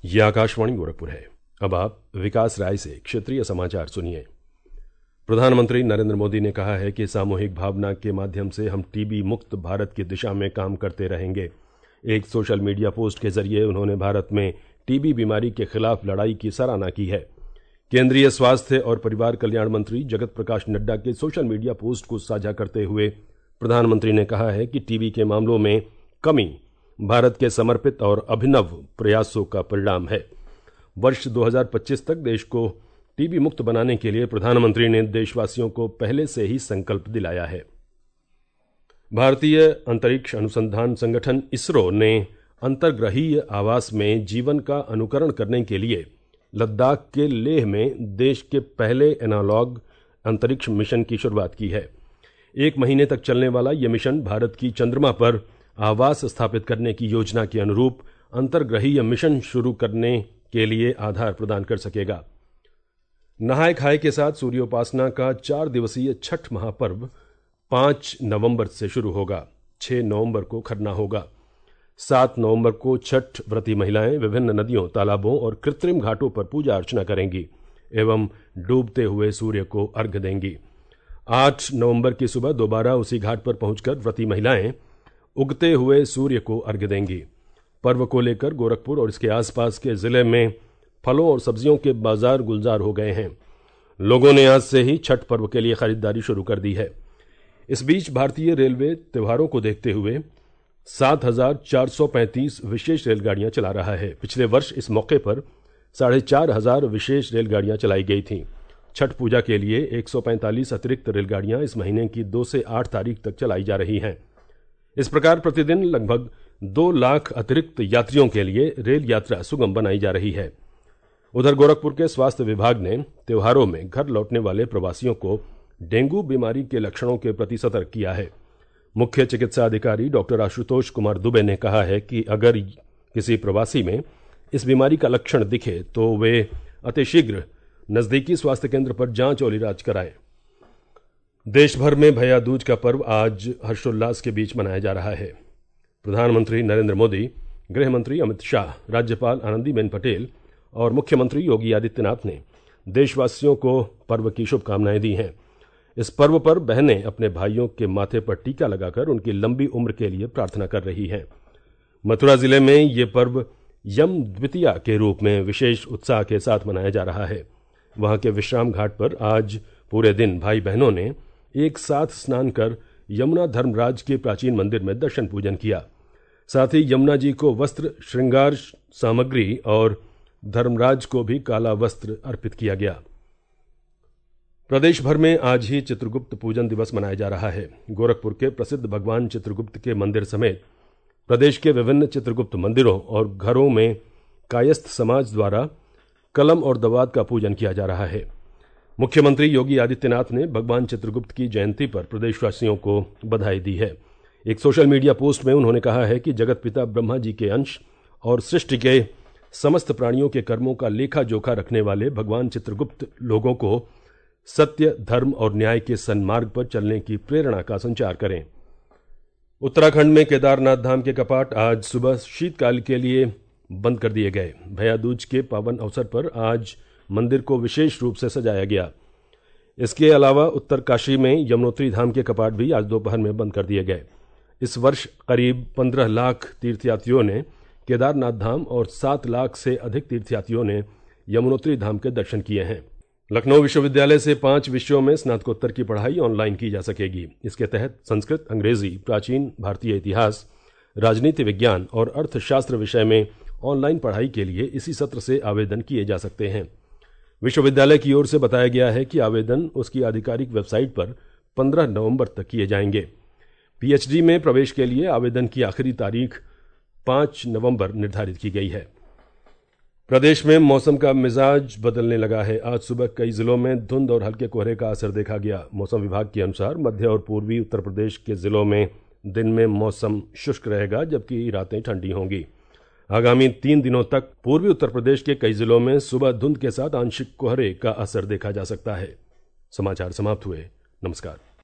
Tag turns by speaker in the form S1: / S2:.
S1: ये आकाशवाणी गोरखपुर है। अब आप विकास राय से क्षेत्रीय समाचार सुनिए। प्रधानमंत्री नरेंद्र मोदी ने कहा है कि सामूहिक भावना के माध्यम से हम टीबी मुक्त भारत की दिशा में काम करते रहेंगे। एक सोशल मीडिया पोस्ट के जरिए उन्होंने भारत में टीबी बीमारी के खिलाफ लड़ाई की सराहना की है। केंद्रीय स्वास्थ्य और परिवार कल्याण मंत्री जगत प्रकाश नड्डा के सोशल मीडिया पोस्ट को साझा करते हुए प्रधानमंत्री ने कहा है कि टीबी के मामलों में कमी भारत के समर्पित और अभिनव प्रयासों का परिणाम है। वर्ष 2025 तक देश को टीबी मुक्त बनाने के लिए प्रधानमंत्री ने देशवासियों को पहले से ही संकल्प दिलाया है। भारतीय अंतरिक्ष अनुसंधान संगठन इसरो ने अंतर्ग्रहीय आवास में जीवन का अनुकरण करने के लिए लद्दाख के लेह में देश के पहले एनालॉग अंतरिक्ष मिशन की शुरुआत की है। 1 महीने तक चलने वाला यह मिशन भारत की चंद्रमा पर आवास स्थापित करने की योजना के अनुरूप अंतर्ग्रहीय मिशन शुरू करने के लिए आधार प्रदान कर सकेगा। नहाय खाए के साथ सूर्योपासना का 4 दिवसीय छठ महापर्व 5 नवंबर से शुरू होगा। 6 नवंबर को खरना होगा। 7 नवंबर को छठ व्रती महिलाएं विभिन्न नदियों, तालाबों और कृत्रिम घाटों पर पूजा अर्चना करेंगी एवं डूबते हुए सूर्य को अर्घ्य देंगी। 8 नवंबर की सुबह दोबारा उसी घाट पर पहुंचकर व्रती महिलाएं उगते हुए सूर्य को अर्घ्य देंगी। पर्व को लेकर गोरखपुर और इसके आसपास के जिले में फलों और सब्जियों के बाजार गुलजार हो गए हैं। लोगों ने आज से ही छठ पर्व के लिए खरीदारी शुरू कर दी है। इस बीच भारतीय रेलवे त्योहारों को देखते हुए 7,435 विशेष रेलगाड़ियां चला रहा है। पिछले वर्ष इस मौके पर 4,500 विशेष रेलगाड़ियां चलाई गई थीं। छठ पूजा के लिए 145 अतिरिक्त रेलगाड़ियां इस महीने की 2 से 8 तारीख तक चलाई जा रही हैं। इस प्रकार प्रतिदिन लगभग 2 लाख अतिरिक्त यात्रियों के लिए रेल यात्रा सुगम बनाई जा रही है। उधर गोरखपुर के स्वास्थ्य विभाग ने त्योहारों में घर लौटने वाले प्रवासियों को डेंगू बीमारी के लक्षणों के प्रति सतर्क किया है। मुख्य चिकित्सा अधिकारी डॉक्टर आशुतोष कुमार दुबे ने कहा है कि अगर किसी प्रवासी में इस बीमारी का लक्षण दिखे तो वे अतिशीघ्र नजदीकी स्वास्थ्य केंद्र पर जांच और इलाज कराएं। देश भर में भैया दूज का पर्व आज हर्षोल्लास के बीच मनाया जा रहा है। प्रधानमंत्री नरेंद्र मोदी, गृह मंत्री अमित शाह, राज्यपाल आनंदीबेन पटेल और मुख्यमंत्री योगी आदित्यनाथ ने देशवासियों को पर्व की शुभकामनाएं दी हैं। इस पर्व पर बहनें अपने भाइयों के माथे पर टीका लगाकर उनकी लंबी उम्र के लिए प्रार्थना कर रही हैं। मथुरा जिले में ये पर्व यम द्वितीया के रूप में विशेष उत्साह के साथ मनाया जा रहा है। वहां के विश्राम घाट पर आज पूरे दिन भाई बहनों ने एक साथ स्नान कर यमुना धर्मराज के प्राचीन मंदिर में दर्शन पूजन किया। साथ ही यमुना जी को वस्त्र, श्रृंगार सामग्री और धर्मराज को भी काला वस्त्र अर्पित किया गया। प्रदेश भर में आज ही चित्रगुप्त पूजन दिवस मनाया जा रहा है। गोरखपुर के प्रसिद्ध भगवान चित्रगुप्त के मंदिर समेत प्रदेश के विभिन्न चित्रगुप्त मंदिरों और घरों में कायस्थ समाज द्वारा कलम और दवात का पूजन किया जा रहा है। मुख्यमंत्री योगी आदित्यनाथ ने भगवान चित्रगुप्त की जयंती पर प्रदेशवासियों को बधाई दी है। एक सोशल मीडिया पोस्ट में उन्होंने कहा है कि जगत पिता ब्रह्मा जी के अंश और सृष्टि के समस्त प्राणियों के कर्मों का लेखा जोखा रखने वाले भगवान चित्रगुप्त लोगों को सत्य, धर्म और न्याय के सन्मार्ग पर चलने की प्रेरणा का संचार करें। उत्तराखंड में केदारनाथ धाम के कपाट आज सुबह शीतकाल के लिए बंद कर दिए गए। भैया दूज के पावन अवसर पर आज मंदिर को विशेष रूप से सजाया गया। इसके अलावा उत्तरकाशी में यमुनोत्री धाम के कपाट भी आज दोपहर में बंद कर दिए गए। इस वर्ष करीब 15 लाख तीर्थयात्रियों ने केदारनाथ धाम और 7 लाख से अधिक तीर्थयात्रियों ने यमुनोत्री धाम के दर्शन किए हैं। लखनऊ विश्वविद्यालय से 5 विषयों में स्नातकोत्तर की पढ़ाई ऑनलाइन की जा सकेगी। इसके तहत संस्कृत, अंग्रेजी, प्राचीन भारतीय इतिहास, राजनीति विज्ञान और अर्थशास्त्र विषय में ऑनलाइन पढ़ाई के लिए इसी सत्र से आवेदन किए जा सकते हैं। विश्वविद्यालय की ओर से बताया गया है कि आवेदन उसकी आधिकारिक वेबसाइट पर 15 नवंबर तक किए जाएंगे। पीएचडी में प्रवेश के लिए आवेदन की आखिरी तारीख 5 नवंबर निर्धारित की गई है। प्रदेश में मौसम का मिजाज बदलने लगा है। आज सुबह कई जिलों में धुंध और हल्के कोहरे का असर देखा गया। मौसम विभाग के अनुसार मध्य और पूर्वी उत्तर प्रदेश के जिलों में दिन में मौसम शुष्क रहेगा, जबकि रातें ठंडी होंगी। आगामी 3 दिनों तक पूर्वी उत्तर प्रदेश के कई जिलों में सुबह धुंध के साथ आंशिक कोहरे का असर देखा जा सकता है। समाचार समाप्त हुए। नमस्कार।